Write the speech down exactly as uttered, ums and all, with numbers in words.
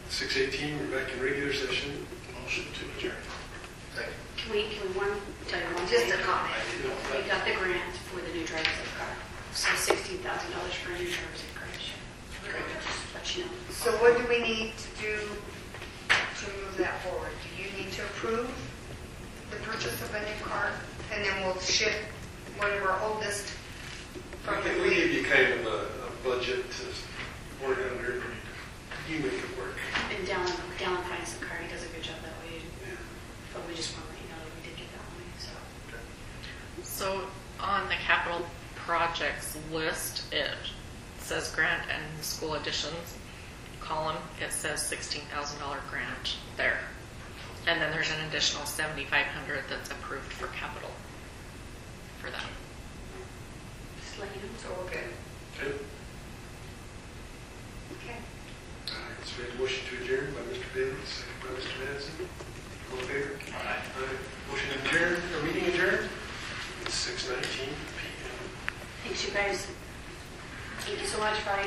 six eighteen, we're back in regular session. Motion to adjourn. Second. Can we, can we one, tell you one Just thing? a comment. We got the grant for the new driver's ed car. So sixteen thousand dollars for a new driver's ed car this year. Just let you know. So what do we need to do to move that forward? Do you need to approve the purchase of a new car? And then we'll shift one of our oldest from the We we give fleet? you kind of a, a budget to work under. You make it work. And Dallin, Dallin finds the car. He does a good job that way. Yeah. But we just want to let you know that we did get that money, so. So on the capital projects list, it says grant and school additions column. It says sixteen thousand dollars grant there. And then there's an additional seventy-five hundred dollars that's approved for capital for that. Just let you know. So we're good. Okay. Okay. All right, so we have a motion to adjourn by Mister Bailey, second by Mister Madison. All in favor? Aye. Aye. Motion adjourned, or meeting adjourned? It's six nineteen p m Thanks, you guys. Thank you so much, Friday.